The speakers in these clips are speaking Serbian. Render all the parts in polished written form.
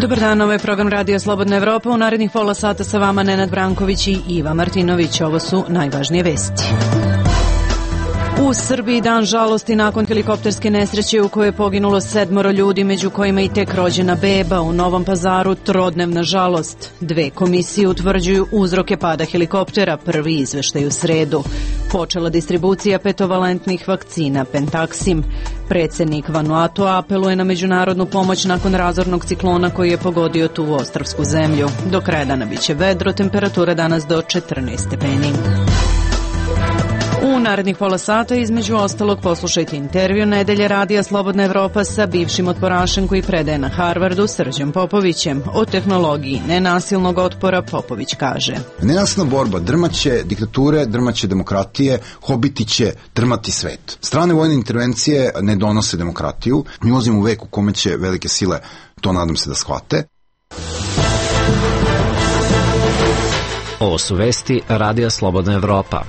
Dobar dan, ovo je program Radio Slobodna Evropa. U narednih pola sata sa vama Nenad Branković i Iva Martinović. Ovo su najvažnije vesti. U Srbiji dan žalosti nakon helikopterske nesreće u kojoj je poginulo 7 ljudi, među kojima i tek rođena beba. U Novom Pazaru trodnevna žalost. 2 komisije utvrđuju uzroke pada helikoptera, prvi izveštaj u sredu. Počela distribucija petovalentnih vakcina Pentaxim. Predsednik Vanuatua apeluje na međunarodnu pomoć nakon razornog ciklona koji je pogodio tu ostrvsku zemlju. Do kraja dana biće vedro, temperatura danas do 14 stepeni. U narednih pola sata između ostalog poslušajte intervju Nedelje Radija Slobodna Evropa sa bivšim otporašem koji predaje na Harvardu, Srđom Popovićem. O tehnologiji nenasilnog otpora Popović kaže: Nenasilna borba drmaće diktature, drmaće demokratije, hobiti će drmati svet. Strane vojne intervencije ne donose demokratiju. Mi ulazimo u vek u kome će velike sile, to nadam se da shvate. Ovo su vesti Radija Slobodna Evropa.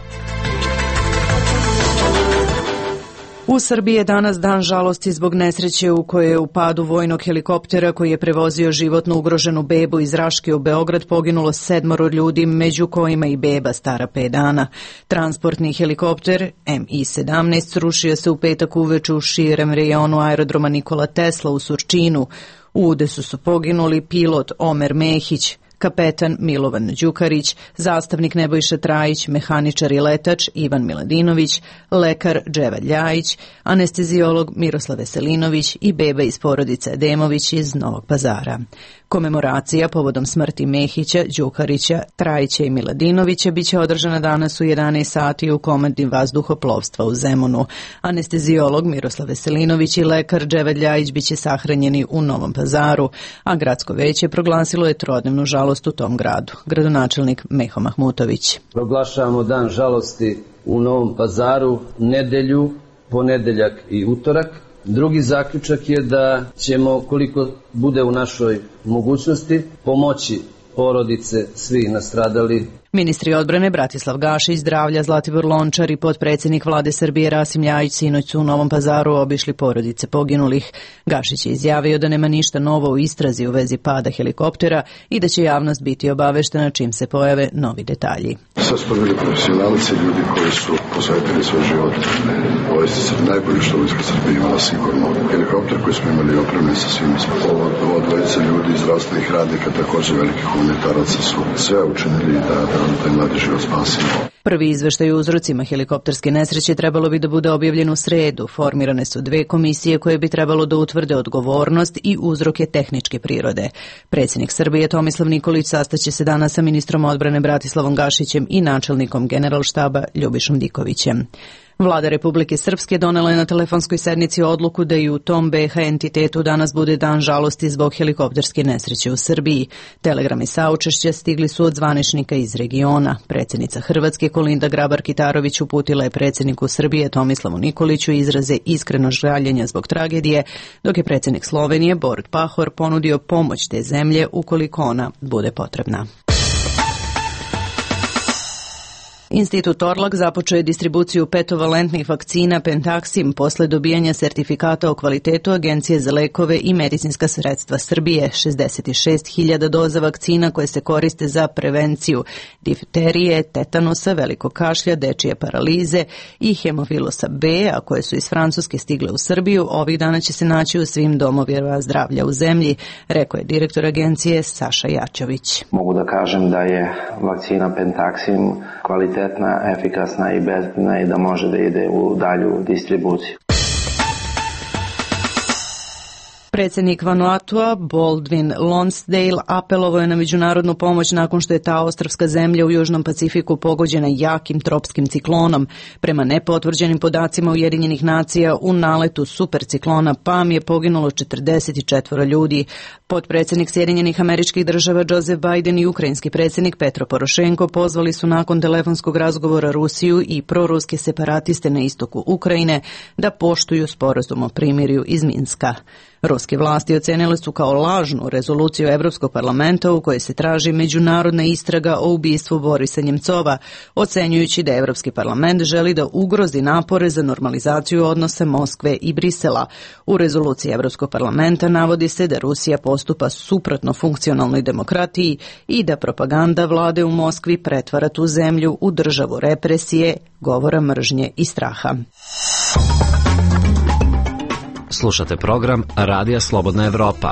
U Srbiji je danas dan žalosti zbog nesreće u kojoj je u padu vojnog helikoptera koji je prevozio životno ugroženu bebu iz Raške u Beograd poginulo 7 ljudi, među kojima i beba stara 5 dana. Transportni helikopter Mi-17 srušio se u petak uveče u širem rejonu aerodroma Nikola Tesla u Surčinu. U udesu su poginuli pilot Omer Mehić, kapetan Milovan Đukarić, zastavnik Nebojša Trajić, mehaničar i letač Ivan Miladinović, lekar Dževa Ljajić, anesteziolog Miroslav Veselinović i beba iz porodice Ademović iz Novog Pazara. Komemoracija povodom smrti Mehića, Đukarića, Trajića i Miladinovića biće održana danas u 11 sati u komandi vazduhoplovstva u Zemunu. Anesteziolog Miroslav Veselinović i lekar Dževa Ljajić biće sahranjeni u Novom Pazaru, a gradsko veće proglasilo je trodnevnu žalost u tom gradu. Gradonačelnik Meho Mahmutović. Proglašavamo dan žalosti u Novom Pazaru, nedelju, ponedeljak i utorak. Drugi zaključak je da ćemo, koliko bude u našoj mogućnosti, pomoći porodice svi nastradali. Ministri odbrane Bratislav Gašić, zdravlja Zlatibor Lončar i potpredsjednik vlade Srbije Rasim Ljajić sinoć su u Novom Pazaru obišli porodice poginulih. Gašić je izjavio da nema ništa novo u istrazi u vezi pada helikoptera i da će javnost biti obaveštena čim se pojave novi detalji. Sad smo bili profesionalci, ljudi koji su posvetili svoj život vojsci Srbije. Najbolje što vojska Srbije imala sigurno helikopter koji smo imali opremljen sa svim. Ovo dvojica ljudi, zdravstvenih radnika, također velikih humanitaraca su sve učinili da taj mladi život spasimo. Prvi izveštaj o uzrocima helikopterske nesreće trebalo bi da bude objavljen u sredu. Formirane su 2 komisije koje bi trebalo da utvrde odgovornost i uzroke tehničke prirode. Predsjednik Srbije Tomislav Nikolić sastaće se danas sa ministrom odbrane Bratislavom Gašićem i načelnikom Generalštaba Ljubišom Dikovićem. Vlada Republike Srpske donela je na telefonskoj sednici odluku da i u tom BiH entitetu danas bude dan žalosti zbog helikopterske nesreće u Srbiji. Telegrami saučešća stigli su od zvaničnika iz regiona. Predsjednica Hrvatske Kolinda Grabar-Kitarović uputila je predsjedniku Srbije Tomislavu Nikoliću izraze iskrenog žaljenja zbog tragedije, dok je predsjednik Slovenije Borut Pahor ponudio pomoć te zemlje ukoliko ona bude potrebna. Institut Orlak započeo je distribuciju petovalentnih vakcina Pentaxim posle dobijanja sertifikata o kvalitetu Agencije za lekove i medicinska sredstva Srbije. 66.000 doza vakcina koje se koriste za prevenciju difterije, tetanusa, velikog kašlja, dečije paralize i hemofilusa B, a koje su iz Francuske stigle u Srbiju, ovih dana će se naći u svim domovima zdravlja u zemlji, rekao je direktor agencije Saša Jačović. Mogu da kažem da je vakcina Pentaxim kvalitetna, efikasna i bezbedna i da može da ide u dalju distribuciju. Predsjednik Vanuatua Baldwin Lonsdale apelovao je na međunarodnu pomoć nakon što je ta ostrvska zemlja u Južnom Pacifiku pogođena jakim tropskim ciklonom. Prema nepotvrđenim podacima Ujedinjenih nacija u naletu superciklona Pam je poginulo 44 ljudi. Potpredsjednik Sjedinjenih Američkih Država Joseph Biden i ukrajinski predsjednik Petro Porošenko pozvali su nakon telefonskog razgovora Rusiju i proruske separatiste na istoku Ukrajine da poštuju sporazum o primirju iz Minska. Ruske vlasti ocenile su kao lažnu rezoluciju Evropskog parlamenta u kojoj se traži međunarodna istraga o ubistvu Borisa Njemcova, ocenjujući da Evropski parlament želi da ugrozi napore za normalizaciju odnosa Moskve i Brisela. U rezoluciji Evropskog parlamenta navodi se da Rusija postupa suprotno funkcionalnoj demokratiji i da propaganda vlade u Moskvi pretvara tu zemlju u državu represije, govora mržnje i straha. Slušate program Radija Slobodna Evropa.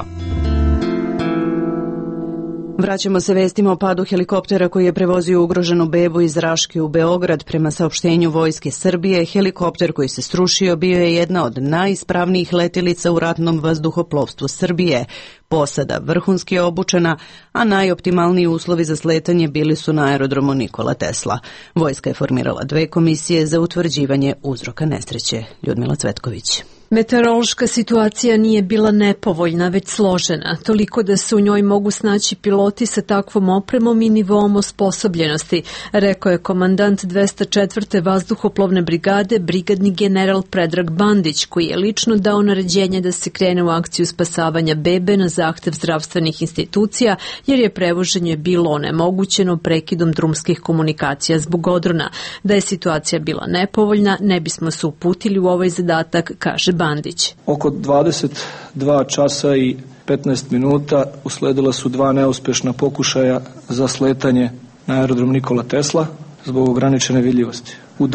Vraćamo se vestima o padu helikoptera koji je prevozio ugroženu bebu iz Raške u Beograd. Prema saopštenju Vojske Srbije, helikopter koji se srušio bio je jedna od najispravnijih letilica u ratnom vazduhoplovstvu Srbije. Posada vrhunski obučena, a najoptimalniji uslovi za sletanje bili su na aerodromu Nikola Tesla. Vojska je formirala 2 komisije za utvrđivanje uzroka nesreće. Ljudmila Cvetković. Meteorološka situacija nije bila nepovoljna, već složena, toliko da se u njoj mogu snaći piloti sa takvom opremom i nivom osposobljenosti, rekao je komandant 204. vazduhoplovne brigade, brigadni general Predrag Bandić, koji je lično dao naređenje da se krene u akciju spasavanja bebe na zahtev zdravstvenih institucija, jer je prevoženje bilo onemogućeno prekidom drumskih komunikacija zbog odrona. Da je situacija bila nepovoljna, ne bismo se uputili u ovaj zadatak, kaže Bandić. Oko 22 časa i 15 minuta usledila su 2 neuspešna pokušaja za sletanje na aerodrom Nikola Tesla zbog ograničene vidljivosti. U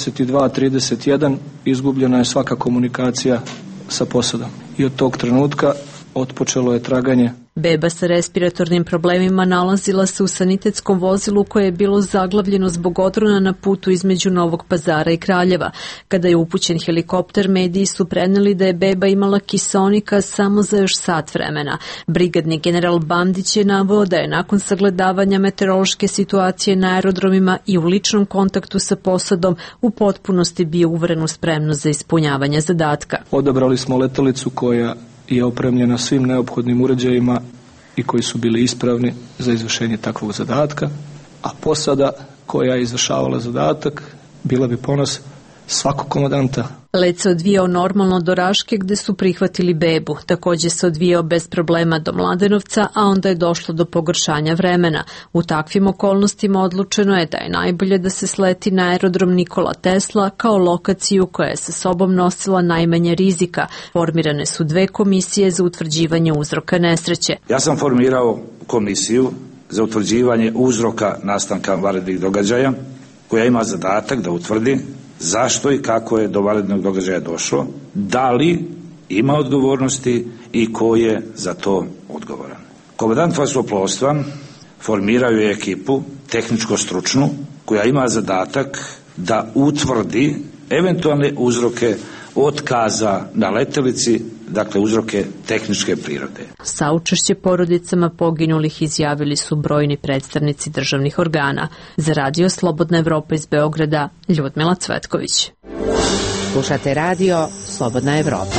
22:31 izgubljena je svaka komunikacija sa posadom i od tog trenutka otpočelo je traganje. Beba sa respiratornim problemima nalazila se u sanitetskom vozilu koje je bilo zaglavljeno zbog odrona na putu između Novog Pazara i Kraljeva. Kada je upućen helikopter, mediji su preneli da je beba imala kiseonika samo za još sat vremena. Brigadni general Bandić je naveo da je nakon sagledavanja meteorološke situacije na aerodromima i u ličnom kontaktu sa posadom u potpunosti bio uveren u spremnost za ispunjavanje zadatka. Odabrali smo letelicu koja je opremljena svim neophodnim uređajima i koji su bili ispravni za izvršenje takvog zadatka, a posada koja je izvršavala zadatak bila bi ponos svakog komandanta. Let se odvijao normalno do Raške gde su prihvatili bebu. Također se odvijao bez problema do Mladenovca, a onda je došlo do pogoršanja vremena. U takvim okolnostima odlučeno je da je najbolje da se sleti na aerodrom Nikola Tesla kao lokaciju koja je sa sobom nosila najmanje rizika. Formirane su 2 komisije za utvrđivanje uzroka nesreće. Ja sam formirao komisiju za utvrđivanje uzroka nastanka vanrednih događaja koja ima zadatak da utvrdi zašto i kako je do vanrednog događaja došlo, da li ima odgovornosti i ko je za to odgovoran. Komandant vazduhoplovstva formirao je ekipu tehničko-stručnu koja ima zadatak da utvrdi eventualne uzroke otkaza na letelici, dakle uzroke tehničke prirode. Saučešće porodicama poginulih izjavili su brojni predstavnici državnih organa. Za Radio Slobodna Evropa iz Beograda, Ljudmila Cvetković. Slušate Radio Slobodna Evropa.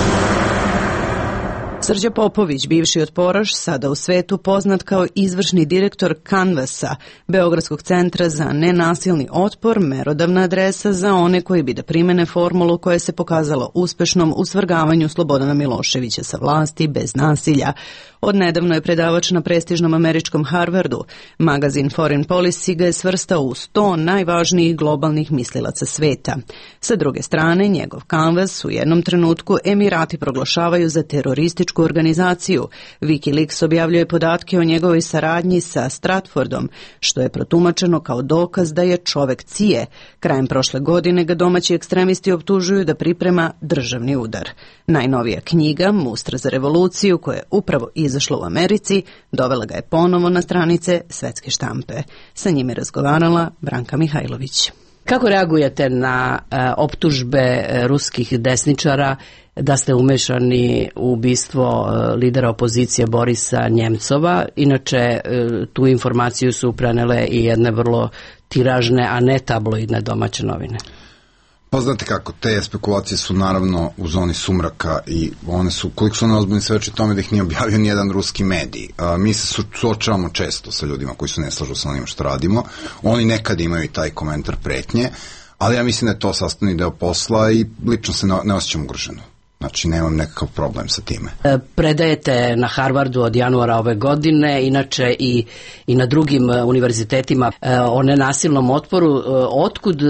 Srđa Popović, bivši otporaš, sada u svetu poznat kao izvršni direktor Canvasa, Beogradskog centra za nenasilni otpor, merodavna adresa za one koji bi da primene formulu koja se pokazala uspešnom u svrgavanju Slobodana Miloševića sa vlasti bez nasilja. Odnedavno je predavač na prestižnom američkom Harvardu. Magazin Foreign Policy ga je svrstao u 100 najvažnijih globalnih mislilaca sveta. Sa druge strane, njegov Canvas u jednom trenutku Emirati proglašavaju za terorističku organizaciju. Wikileaks objavljuje podatke o njegovoj saradnji sa Stratfordom, što je protumačeno kao dokaz da je čovek cije. Krajem prošle godine ga domaći ekstremisti optužuju da priprema državni udar. Najnovija knjiga, Mustra za revoluciju, koja je upravo izašla u Americi, dovela ga je ponovo na stranice svetske štampe. Sa njime razgovarala Branka Mihajlović. Kako reagujete na optužbe ruskih desničara da ste umešani u ubistvo lidera opozicije Borisa Njemcova? Inače, tu informaciju su prenele i jedne vrlo tiražne, a ne tabloidne domaće novine. Pa znate kako, te spekulacije su naravno u zoni sumraka i one su, koliko su one ozbiljni, svedoči tome da ih nije objavio nijedan ruski medij. Mi se suočavamo često sa ljudima koji se ne slažu sa onim što radimo. Oni nekad imaju i taj komentar pretnje, ali ja mislim da je to sastavni deo posla i lično se ne osjećam ugroženo. Znači, nemam nekakav problem sa time. Predajete na Harvardu od januara ove godine, inače i na drugim univerzitetima o nenasilnom otporu. Otkud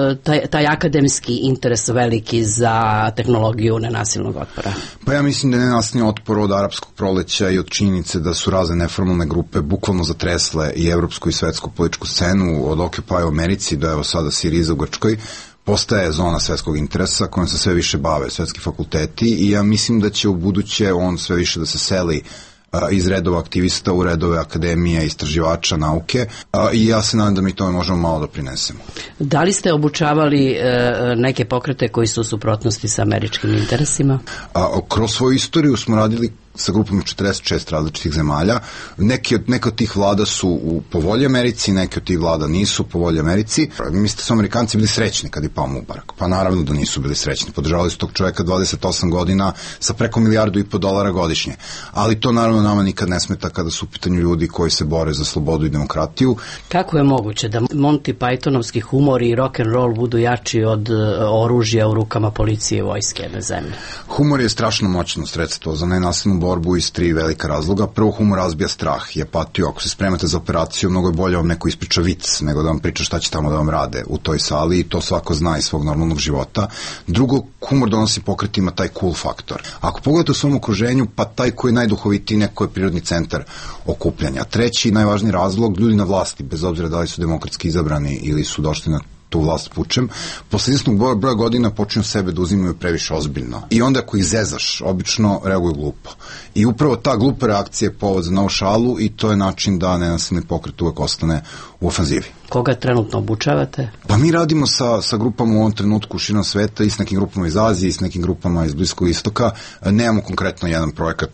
taj akademski interes veliki za tehnologiju nenasilnog otpora? Pa ja mislim da je nenasilni otpor od arapskog proleća i od činjenice da su razne neformalne grupe bukvalno zatresle i evropsku i svetsku političku scenu, od Occupy u Americi do evo sada Siriza u Grčkoj, postaje zona svetskog interesa kojom se sve više bave svetski fakulteti i ja mislim da će u buduće on sve više da se seli iz redova aktivista u redove akademije, istraživača, nauke i ja se nadam da mi tome možemo malo doprinesemo. Da li ste obučavali neke pokrete koji su u suprotnosti sa američkim interesima? Kroz svoju istoriju smo radili sa grupom 46 različitih zemalja. Neke od tih vlada su po volji Americi, neke od tih vlada nisu po volji Americi. Mislite da su Amerikanci bili srećni kad je pao Mubarak? Pa naravno da nisu bili srećni. Podržavali su tog čoveka 28 godina sa preko $1,5 milijarda godišnje. Ali to naravno nama nikad ne smeta kada su u pitanju ljudi koji se bore za slobodu i demokratiju. Kako je moguće da Monty Pythonovski humor i rock and roll budu jači od oružja u rukama policije i vojske jedne zemlje? Humor je strašno moćno sredstvo za nenasilnu borbu iz 3 velika razloga. Prvo, humor razbija strah i apatiju. Ako se spremate za operaciju, mnogo je bolje vam neko ispriča vic nego da vam priča šta će tamo da vam rade u toj sali i to svako zna iz svog normalnog života. Drugo, humor donosi pokretima taj cool faktor. Ako pogledate u svom okruženju, pa taj koji je najduhovitiji, neko je prirodni centar okupljanja. Treći, najvažniji razlog, ljudi na vlasti, bez obzira da li su demokratski izabrani ili su došli na tu vlast pučem, posle izvesnog broja godina počinju sebe da uzimaju previše ozbiljno. I onda ako ih zezaš, obično reaguju glupo. I upravo ta glupa reakcija je povod za novu šalu i to je način da nenasilni pokret uvek ostane u ofanzivi. Koga trenutno obučavate? Pa mi radimo sa grupama u ovom trenutku širom sveta i s nekim grupama iz Azije i s nekim grupama iz Bliskog istoka. Nemamo konkretno jedan projekat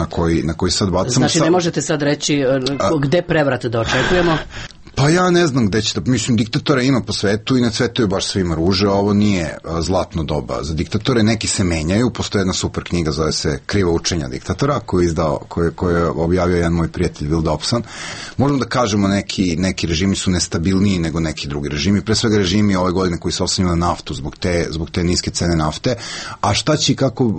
na koji sad bacamo. Znači ne možete sad reći gde prevrat da očekujemo? Pa ja ne znam gde će da, mislim, diktatora ima po svetu i na svetu je baš svima ruže, ovo nije zlatno doba za diktatore, neki se menjaju, postoje jedna super knjiga, zove se Kriva učenja diktatora, koju je objavio jedan moj prijatelj Will Dobson. Možemo da kažemo neki režimi su nestabilniji nego neki drugi režimi, pre svega režimi ove godine koji se oslanjaju na naftu zbog te niske cene nafte, a šta će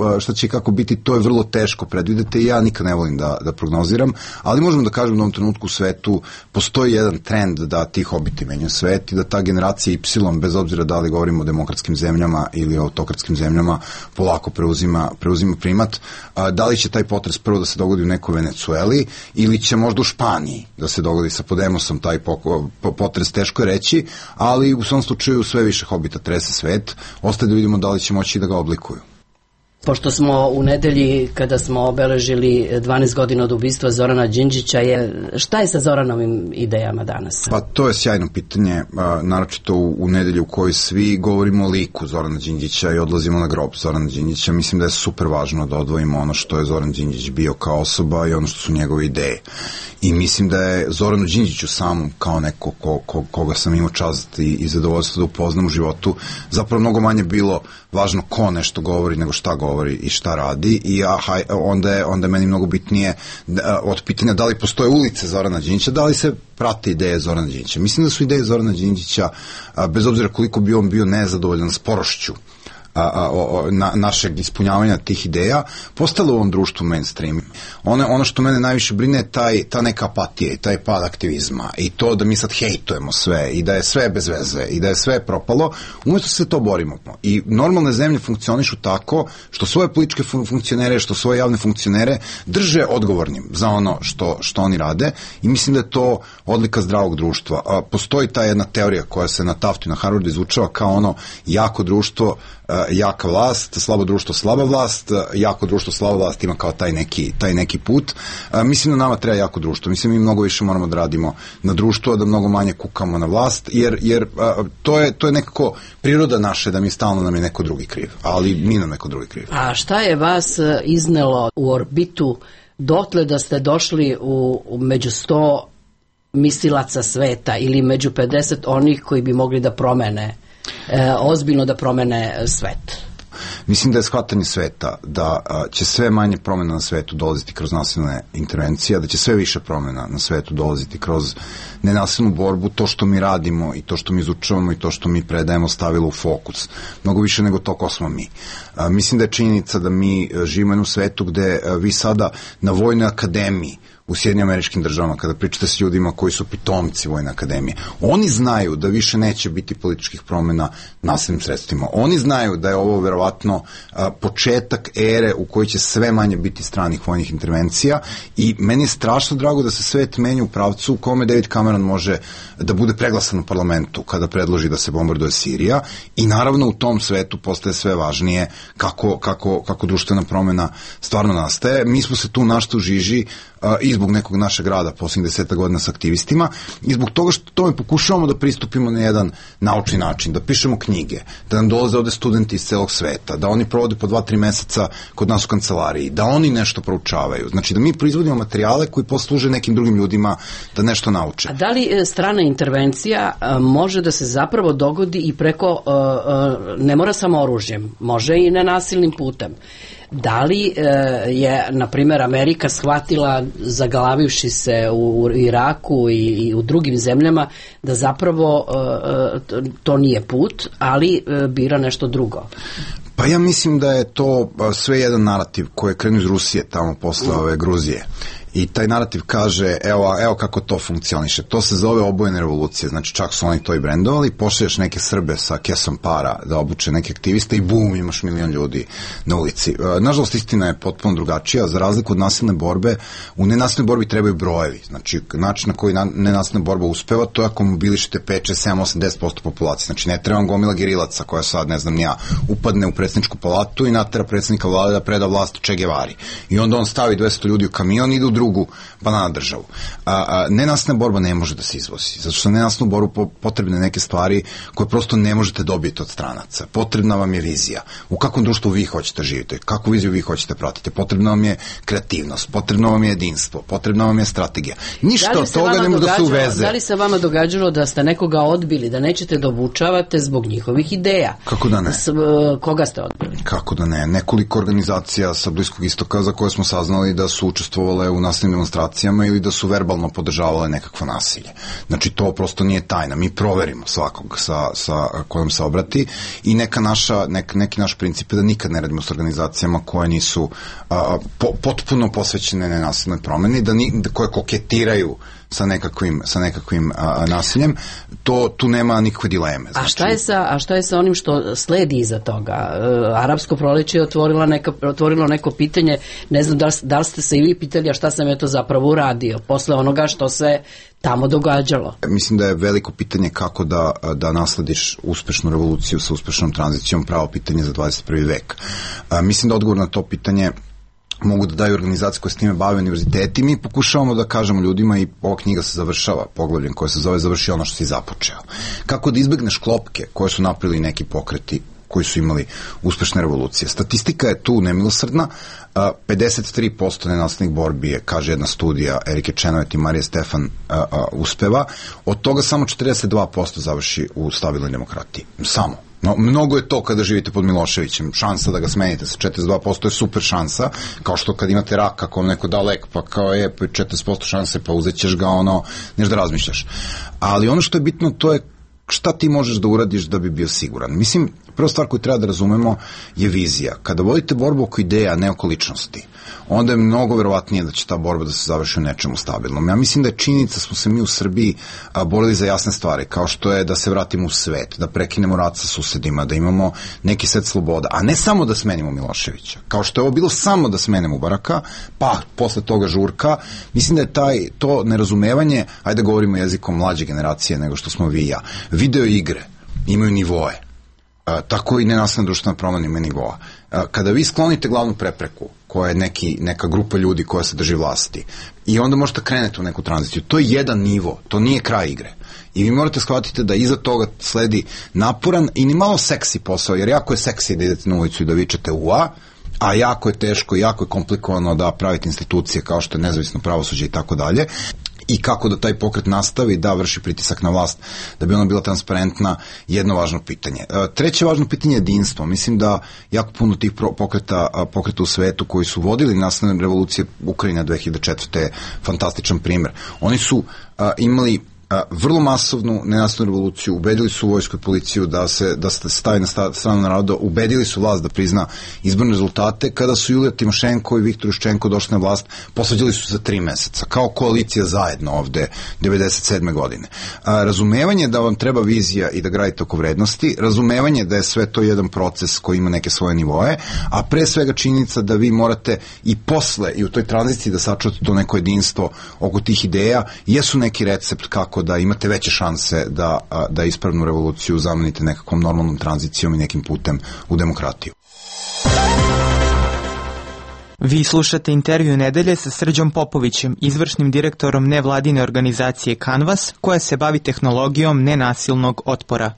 i kako biti, to je vrlo teško predvideti i ja nikad ne volim da prognoziram, ali možemo da kažemo da u ovom trenutku u svetu postoji jedan trend da ti hobiti menjaju svet i da ta generacija Y, bez obzira da li govorimo o demokratskim zemljama ili o autokratskim zemljama, polako preuzima primat. Da li će taj potres prvo da se dogodi u nekoj Venecueli ili će možda u Španiji da se dogodi sa Podemosom taj potres, teško je reći, ali u svom slučaju sve više hobita trese svet. Ostaje da vidimo da li će moći da ga oblikuju. Pošto smo u nedelji kada smo obeležili 12 godina od ubistva Zorana Đinđića, šta je sa Zoranovim idejama danas? Pa to je sjajno pitanje, naročito u nedelju u kojoj svi govorimo o liku Zorana Đinđića i odlazimo na grob Zorana Đinđića. Mislim da je super važno da odvojimo ono što je Zoran Đinđić bio kao osoba i ono što su njegove ideje. I mislim da je Zoranu Đinđiću samom, kao neko koga sam imao čast i zadovoljstvo da upoznam u životu, zapravo mnogo manje bilo važno ko nešto govori nego šta govori i šta radi i onda je meni mnogo bitnije od pitanja da li postoje ulice Zorana Đinđića, da li se prate ideje Zorana Đinđića. Mislim da su ideje Zorana Đinđića, bez obzira koliko bi on bio nezadovoljan sporošću našeg ispunjavanja tih ideja, postalo u ovom društvu mainstream. Ono što mene najviše brine je ta neka apatija i taj pad aktivizma i to da mi sad hejtujemo sve i da je sve bez veze i da je sve propalo, umjesto se to borimo. I normalne zemlje funkcionišu tako što svoje političke funkcionere, što svoje javne funkcionere drže odgovornim za ono što oni rade i mislim da je to odlika zdravog društva. Postoji ta jedna teorija koja se na Taftu i na Harvardu izučava kao ono jako društvo, jaka vlast, slabo društvo, slaba vlast, jako društvo, slaba vlast ima kao taj neki put. Mislim da nama treba jako društvo. Mislim mi mnogo više moramo da radimo na društvo, da mnogo manje kukamo na vlast, jer to je nekako priroda naše da mi stalno nam je neko drugi kriv, ali mi nam neko drugi kriv. A šta je vas iznelo u orbitu dotle da ste došli među 100 mislilaca sveta ili među 50 onih koji bi mogli da promene ozbiljno da promene svet? Mislim da je shvatanje sveta da će sve manje promjena na svetu dolaziti kroz nasilne intervencije, da će sve više promjena na svetu dolaziti kroz nenasilnu borbu, to što mi radimo i to što mi izučavamo i to što mi predajemo stavilo u fokus. Mnogo više nego to ko smo mi. Mislim da je činjenica da mi živimo u jednom svetu gde vi sada na Vojnoj akademiji u Sjedinjenim Američkim Državama, kada pričate s ljudima koji su pitomci Vojne akademije, oni znaju da više neće biti političkih promjena nasilnim sredstvima. Oni znaju da je ovo verovatno početak ere u kojoj će sve manje biti stranih vojnih intervencija i meni je strašno drago da se svet menja u pravcu u kome David Cameron može da bude preglasan u parlamentu kada predloži da se bombarduje Sirija i naravno u tom svetu postaje sve važnije kako društvena promjena stvarno nastaje. Mi smo se tu našli u žiži i zbog nekog našeg rada posljednjih 10 godina s aktivistima i zbog toga što tome pokušavamo da pristupimo na jedan naučni način, da pišemo knjige, da nam dolaze ovde studenti iz celog sveta, da oni provode po 2-3 meseca kod nas u kancelariji, da oni nešto proučavaju. Znači da mi proizvodimo materijale koji posluže nekim drugim ljudima da nešto nauče. A da li strana intervencija može da se zapravo dogodi i preko, ne mora samo oružjem, može i nenasilnim putem? Da li je, na primjer, Amerika shvatila, zagalavivši se u Iraku i u drugim zemljama, da zapravo to nije put, ali bira nešto drugo? Pa ja mislim da je to sve jedan narativ koji je krenuo iz Rusije tamo posle ove Gruzije. I taj narativ kaže, evo kako to funkcioniše. To se zove obojene revolucije, znači čak su oni to i brendovali, pošalješ neke Srbe sa kesom para da obuče neke aktiviste i bum, imaš 1 milion ljudi na ulici. Nažalost, istina je potpuno drugačija. Za razliku od nasilne borbe, u nenasilnoj borbi trebaju brojevi. Znači, način na koji nenasilna borba uspeva, to je ako mobilišete 5, 6, 7, 8, 10% populacije. Znači, ne treba vam gomila gerilaca koja sad, ne znam ja, upadne u predsjedničku palatu i natera predsjednika vlade da preda vlast Che Guevari. I onda on stavi 200 ljudi u kamion i ide u drugu banana državu. Nenasilna borba ne može da se izvozi, zato što nenasilnu borbu potrebne neke stvari koje prosto ne možete dobiti od stranaca. Potrebna vam je vizija. U kakvom društvu vi hoćete živjeti, kakvu viziju vi hoćete pratiti. Potrebna vam je kreativnost, potrebno vam je jedinstvo, potrebna vam je strategija. Ništa od toga ne može da se uveze. Da li se vama događalo da ste nekoga odbili, da nećete da obučavate zbog njihovih ideja? Kako da ne? Koga ste odbili? Kako da ne? Nekoliko organizacija sa Bliskog istoka za koje smo saznali da su učestvovale u nasilnim demonstracijama ili da su verbalno podržavale nekakvo nasilje. Znači to prosto nije tajna. Mi proverimo svakog sa kojom se obrati i neki naš princip je da nikad ne radimo s organizacijama koje nisu potpuno posvećene nenasilnoj promeni, koje koketiraju sa nekakvim nasiljem, tu nema nikakve dileme. Znači, a šta je sa onim što sledi iza toga? Arapsko proleće je otvorilo neko pitanje, ne znam da li ste se i vi pitali, a šta sam je to zapravo uradio posle onoga što se tamo događalo? Mislim da je veliko pitanje kako da naslediš uspešnu revoluciju sa uspešnom tranzicijom, pravo pitanje za 21. vek. Mislim da odgovor na to pitanje mogu da daju organizacije koje s time bave univerziteti. Mi pokušavamo da kažemo ljudima i ova knjiga se završava poglavljem koje se zove Završi ono što si započeo. Kako da izbegneš klopke koje su napravili neki pokreti koji su imali uspešne revolucije. Statistika je tu nemilosrdna. 53% nenasilnih borbi je, kaže jedna studija Erike Čenovet i Marije Stefan, uspeva. Od toga samo 42% završi u stabilnoj demokratiji. Samo. No, mnogo je to kada živite pod Miloševićem. Šansa da ga smenite sa 42% je super šansa, kao što kad imate rak, ako vam neko da lek, pa kao je 40% šanse, pa uzet ćeš ga, neš da razmišljaš. Ali ono što je bitno, to je šta ti možeš da uradiš da bi bio siguran. Mislim, prva stvar koju treba da razumemo je vizija. Kada vodite borbu oko ideja, ne oko ličnosti, onda je mnogo verovatnije da će ta borba da se završi u nečemu stabilnom. Ja mislim da je činjenica smo se mi u Srbiji borili za jasne stvari, kao što je da se vratimo u svet, da prekinemo rat sa susedima, da imamo neki set sloboda, a ne samo da smenimo Miloševića. Kao što je ovo bilo samo da smenimo Baraka, pa posle toga žurka. Mislim da je to nerazumevanje, ajde da govorimo jezikom mlađe generacije nego što smo vi i ja. Video igre imaju nivoe. Tako i nenasilna društvena promena ima nivoa. Kada vi sklonite glavnu prepreku, koja je neka grupa ljudi koja se drži vlasti, i onda možete kreneti u neku tranziciju, to je jedan nivo, to nije kraj igre. I vi morate shvatiti da iza toga sledi naporan i ni malo seksi posao, jer jako je seksi da idete na ulicu i da vičete a jako je teško, jako je komplikovano da pravite institucije kao što je nezavisno pravosuđe i tako dalje. i kako da taj pokret nastavi da vrši pritisak na vlast, da bi ona bila transparentna, jedno važno pitanje. Treće važno pitanje je jedinstvo. Mislim da jako puno tih pokreta u svetu koji su vodili nastavne revolucije, Ukrajina 2004. je fantastičan primer. Oni su imali vrlo masovnu nenasilnu revoluciju, ubedili su vojsku i policiju da se stavi na stranu naroda, ubedili su vlast da prizna izborne rezultate. Kada su Julija Timošenko i Viktor Juščenko došli na vlast, posvađali su za 3 meseca, kao koalicija zajedno ovde 97. godine. Razumevanje da vam treba vizija i da gradite oko vrednosti, razumevanje da je sve to jedan proces koji ima neke svoje nivoe, a pre svega činjenica da vi morate i posle i u toj tranziciji da sačuvate to neko jedinstvo oko tih ideja, jesu neki recept kako da imate veće šanse da ispravnu revoluciju zamenite nekakvom normalnom tranzicijom i nekim putem u demokratiju. Vi slušate intervju nedelje sa Srđom Popovićem, izvršnim direktorom nevladine organizacije Canvas, koja se bavi tehnologijom nenasilnog otpora.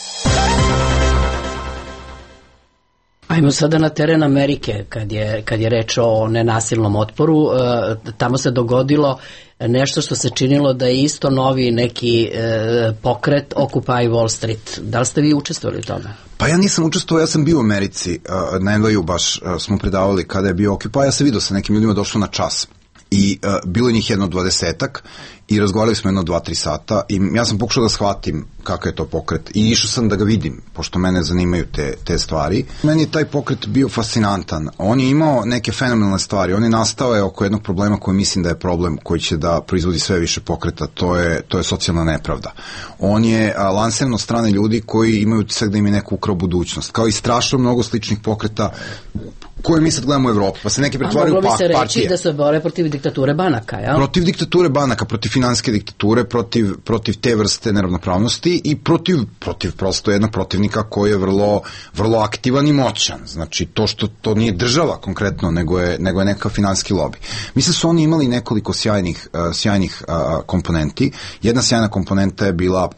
Ajmo sada na teren Amerike, kad je reč o nenasilnom otporu. Tamo se dogodilo nešto što se činilo da je isto novi neki pokret Occupy Wall Street. Da li ste vi učestvovali u tome? Pa ja nisam učestvovao, ja sam bio u Americi, na NYU baš smo predavali kada je bio Occupy, ja sam vidio sa nekim ljudima, došlo na čas i bilo je njih jedno 20-ak i razgovarali smo jedno 2-3 sata i ja sam pokušao da shvatim kakav je to pokret i išao sam da ga vidim, pošto mene zanimaju te stvari. Meni je taj pokret bio fascinantan. On je imao neke fenomenalne stvari. On je nastao oko jednog problema koji mislim da je problem koji će da proizvodi sve više pokreta, to je socijalna nepravda. On je lansiran od strane ljudi koji imaju utisak da im je neko ukrao budućnost, kao i strašno mnogo sličnih pokreta koje mi sad gledamo u Evropu, pa se neki pretvaraju partije. Moglo bi se reći da se bore protiv diktature banaka, jel? Protiv diktature banaka, protiv finansijske diktature, protiv te vrste neravnopravnosti i protiv prosto jednog protivnika koji je vrlo aktivan i moćan. Znači, to nije država konkretno, nego je neka finansijski lobi. Mislim su oni imali nekoliko sjajnih komponenti. Jedna sjajna komponenta je bila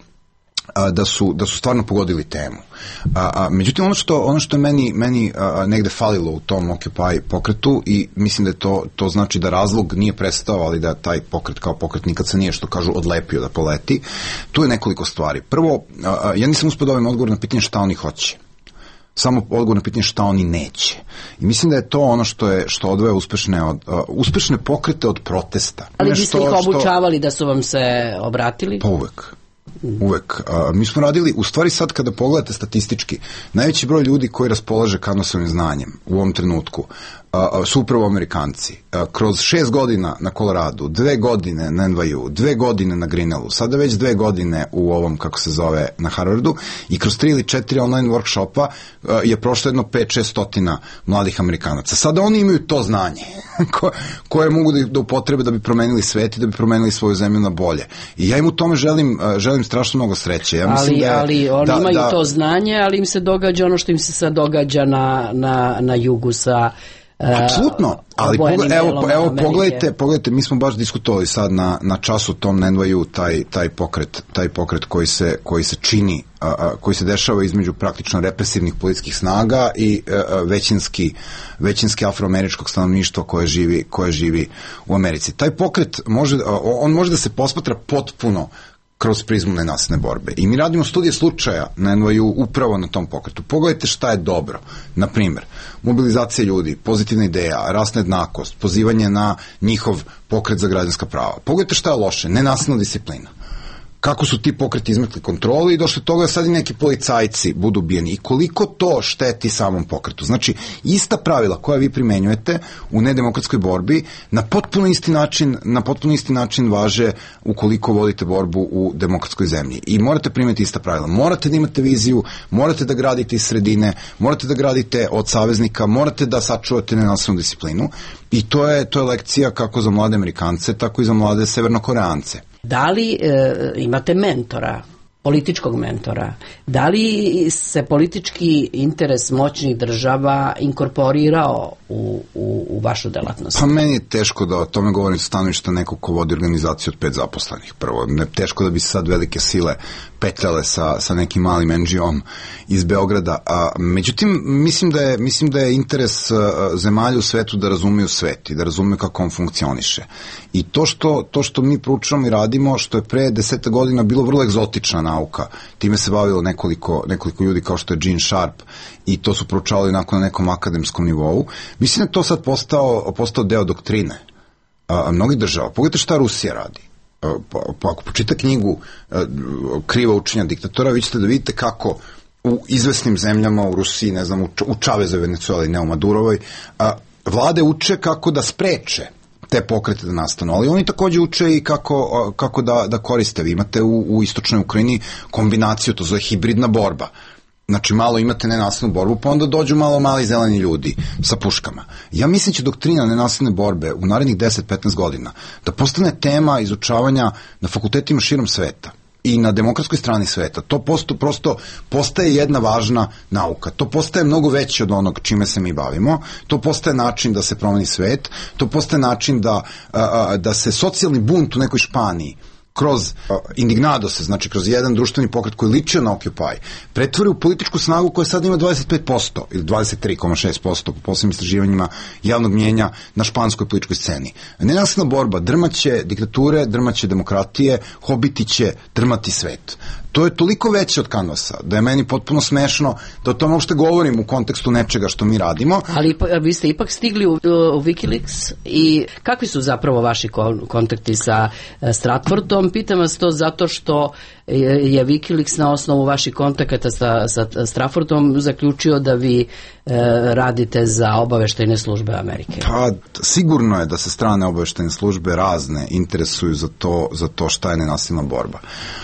da su stvarno pogodili temu. Međutim, ono što je meni negde falilo u tom Occupy pokretu i mislim da je to znači da razlog nije prestao, ali da taj pokret kao pokret nikad se nije, što kažu, odlepio da poleti. Tu je nekoliko stvari. Prvo, ja nisam uspio da dobijem odgovor na pitanje šta oni hoće. Samo odgovor na pitanje šta oni neće. I mislim da je to ono što odvaja uspešne pokrete od protesta. Ali biste ih obučavali da su vam se obratili? Pa uvek. Mi smo radili, u stvari sad kada pogledate statistički, najveći broj ljudi koji raspolaže Canvasovim znanjem u ovom trenutku su upravo Amerikanci. Kroz 6 godina na Koloradu, 2 godine na NYU, 2 godine na Greenellu, sada već 2 godine u ovom, kako se zove, na Harvardu i kroz 3 ili 4 online workshopa je prošlo jedno 5-600 mladih Amerikanaca. Sada oni imaju to znanje koje mogu da upotrebe da bi promenili svet i da bi promenili svoju zemlju na bolje. I ja im u tome želim strašno mnogo sreće. Ja mislim ali oni imaju to znanje, ali im se događa ono što im se sad događa na jugu sa apsolutno, ali evo pogledajte, mi smo baš diskutovali sad na času tom na NYU taj pokret koji se čini, koji se dešava između praktično represivnih policijskih snaga i većinski afroameričkog stanovništva koje živi u Americi. Taj pokret može da se posmatra potpuno kroz prizmu nenasilne borbe. I mi radimo studije slučaja na NYU upravo na tom pokretu. Pogledajte šta je dobro. Na primjer, mobilizacija ljudi, pozitivna ideja, rasna jednakost, pozivanje na njihov pokret za građanska prava. Pogledajte šta je loše, nenasilna disciplina. Kako su ti pokreti izmetli kontroli i došli toga da sad i neki policajci budu ubijeni i koliko to šteti samom pokretu. Znači, ista pravila koja vi primenjujete u nedemokratskoj borbi na potpuno isti način važe ukoliko vodite borbu u demokratskoj zemlji. I morate primeniti ista pravila. Morate da imate viziju, morate da gradite iz sredine, morate da gradite od saveznika, morate da sačuvate nenasilnu disciplinu i to je lekcija kako za mlade Amerikance, tako i za mlade Severnokoreance. Da li imate mentora političkog mentora. Da li se politički interes moćnih država inkorporirao u vašu delatnost? Pa meni je teško da o tome govorim stanovišta nekog ko vodi organizaciju od 5 zaposlenih. Prvo, teško da bi se sad velike sile petljale sa nekim malim NGO-om iz Beograda. Međutim, mislim da je interes zemalja u svetu da razumeju svet i da razumeju kako on funkcioniše. I to što mi proučavamo i radimo, što je pre 10 godina bilo vrlo egzotična nauka, time se bavilo nekoliko ljudi kao što je Gene Sharp i to su proučavali na nekom akademskom nivou. Mislim da je to sad postao deo doktrine mnogih država. Pogledajte šta Rusija radi. Pa ako počita knjigu Kriva učenja diktatora, vi ćete da vidite kako u izvesnim zemljama, u Rusiji, ne znam, u Čavezoj Venecueli, ne u Madurovoj, vlade uče kako da spreče te pokrete da nastanu, ali oni takođe uče i kako da koriste. Vi imate u istočnoj Ukrajini kombinaciju, to zove hibridna borba. Znači, malo imate nenasilnu borbu, pa onda dođu malo mali zeleni ljudi sa puškama. Ja mislim će doktrina nenasilne borbe u narednih 10-15 godina da postane tema izučavanja na fakultetima širom sveta i na demokratskoj strani sveta. To prosto postaje jedna važna nauka. To postaje mnogo veće od onog čime se mi bavimo. To postaje način da se promeni svet. To postaje način da se socijalni bunt u nekoj Španiji kroz indignadose, znači kroz jedan društveni pokret koji liči na Occupy, pretvori u političku snagu koja sad ima 25% ili 23,6% po poslednjim istraživanjima javnog mnjenja na španskoj političkoj sceni. Nenasilna borba drmaće diktature, drmaće demokratije, hobiti će drmati svet. To je toliko veće od Canvasa da je meni potpuno smešno da o tome uopšte govorim u kontekstu nečega što mi radimo. Ali vi ste ipak stigli u Wikileaks i kakvi su zapravo vaši kontakti sa Stratfordom? Pitam vas to zato što je Wikileaks na osnovu vaših kontakata sa Stratfordom zaključio da vi radite za obaveštajne službe Amerike. Pa sigurno je da se strane obaveštajne službe razne interesuju za to šta je nenasilna borba.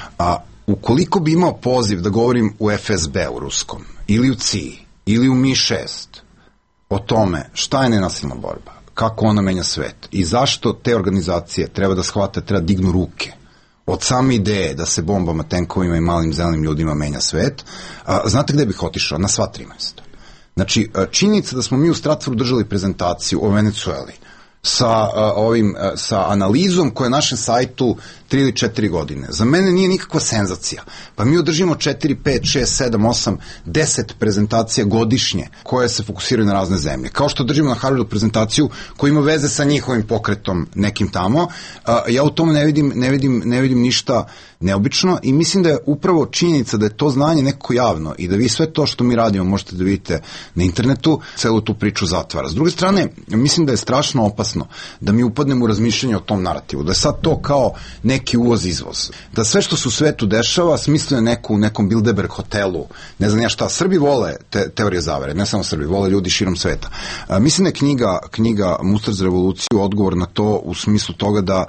Ukoliko bi imao poziv da govorim u FSB u ruskom, ili u CIA, ili u Mi-6, o tome šta je nenasilna borba, kako ona menja svet i zašto te organizacije treba da shvate, treba dignu ruke od same ideje da se bombama, tenkovima i malim zelenim ljudima menja svet, znate gde bih otišao? Na sva 3 mesta. Znači, činjenica da smo mi u Stratfordu držali prezentaciju o Venecueli sa analizom koja je na našem sajtu 3 ili 4 godine. Za mene nije nikakva senzacija. Pa mi održimo 4, 5, 6, 7, 8, 10 prezentacija godišnje koje se fokusiraju na razne zemlje. Kao što držimo na Harvardu prezentaciju koja ima veze sa njihovim pokretom nekim tamo. Ja u tome ne vidim ništa neobično i mislim da je upravo činjenica da je to znanje nekako javno i da vi sve to što mi radimo možete da vidite na internetu, celu tu priču zatvara. S druge strane, mislim da je strašno opasno da mi upadnemo u razmišljanje o tom narativu, da je sad to kao neki uvoz-izvoz. Da sve što se u svetu dešava smisluje neko u nekom Bilderberg hotelu, ne znam ja šta. Srbi vole teorije zavere, ne samo Srbi, vole ljudi širom sveta. Mislim da je knjiga Mustard za revoluciju odgovor na to u smislu toga da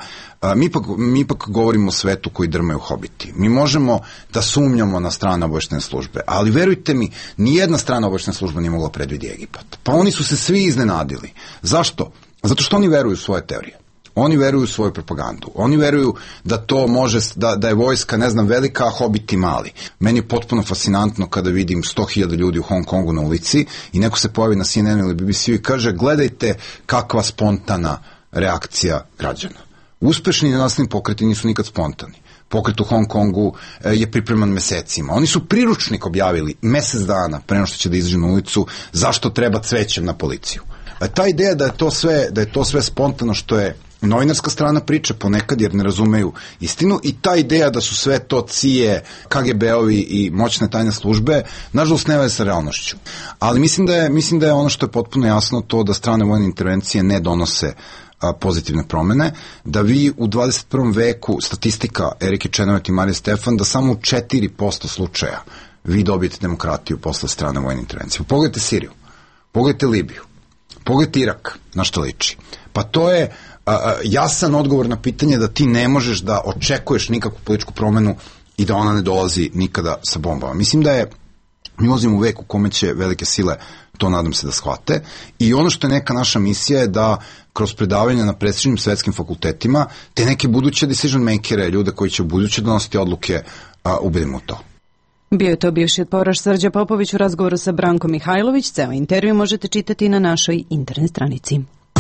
mi ipak govorimo o svetu koji drmaju hobiti. Mi možemo da sumnjamo na strane obaveštajne službe, ali verujte mi, nijedna strana obaveštajna služba nije mogla predvidi Egipat. Pa oni su se svi iznenadili. Zašto? Zato što oni veruju u svoje teorije. Oni veruju u svoju propagandu. Oni veruju da to može, da je vojska, ne znam, velika, a hobiti mali. Meni je potpuno fascinantno kada vidim 100.000 ljudi u Hong Kongu na ulici i neko se pojavi na CNN ili BBC i kaže gledajte kakva spontana reakcija građana. Uspešni nenasilni pokreti nisu nikad spontani. Pokret u Hong Kongu je pripreman mesecima. Oni su priručnik objavili mesec dana pre nego što će da izađu na ulicu zašto treba cvećem na policiju. Ta ideja da je to sve spontano, što je novinarska strana priče ponekad jer ne razumeju istinu, i ta ideja da su sve to CIA, KGB-ovi i moćne tajne službe, nažalost ne veze sa realnošću. Ali mislim da je ono što je potpuno jasno to da strane vojne intervencije ne donose pozitivne promene, da vi u 21. veku, statistika Erike Čenovet i Marije Stefan, da samo u 4% slučaja vi dobijete demokratiju posle strane vojne intervencije. Pogledajte Siriju, pogledajte Libiju, pogledajte Irak, na što liči. Pa to je jasan odgovor na pitanje da ti ne možeš da očekuješ nikakvu političku promenu i da ona ne dolazi nikada sa bombama. Mislim da mi ulazimo u vek u kome će velike sile, to nadam se da shvate, i ono što je neka naša misija je da kroz predavanja na prestižnim svetskim fakultetima te neke buduće decision makere, ljude koji će u buduće donositi odluke ubedimo u to. Bio je to bivši otporaš Srđa Popović u razgovoru sa Brankom Mihajlović. Ceo intervju možete čitati na našoj internet stranici.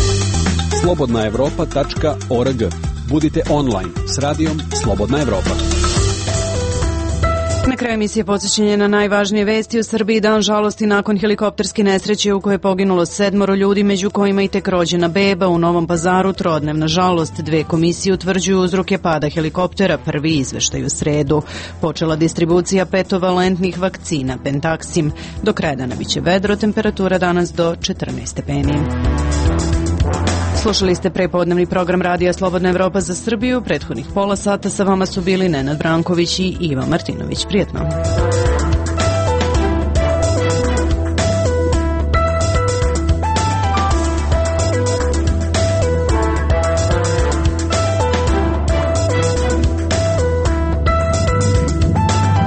slobodnaevropa.org. Budite online s radijom Slobodna Evropa. Na kraju emisije podsjećanje na najvažnije vesti. U Srbiji dan žalosti nakon helikopterske nesreće u kojoj je poginulo 7 ljudi, među kojima i tek rođena beba. U Novom Pazaru trodnevna žalost. 2 komisije utvrđuju uzroke pada helikoptera. Prvi izveštaj u sredu. Počela distribucija petovalentnih vakcina Pentaksim. Do kraja dana biće vedro, temperatura danas do 14 stepeni. Slušali ste prepodnevni program Radija Slobodna Evropa za Srbiju. Prethodnih pola sata sa vama su bili Nenad Branković i Iva Martinović. Prijetno.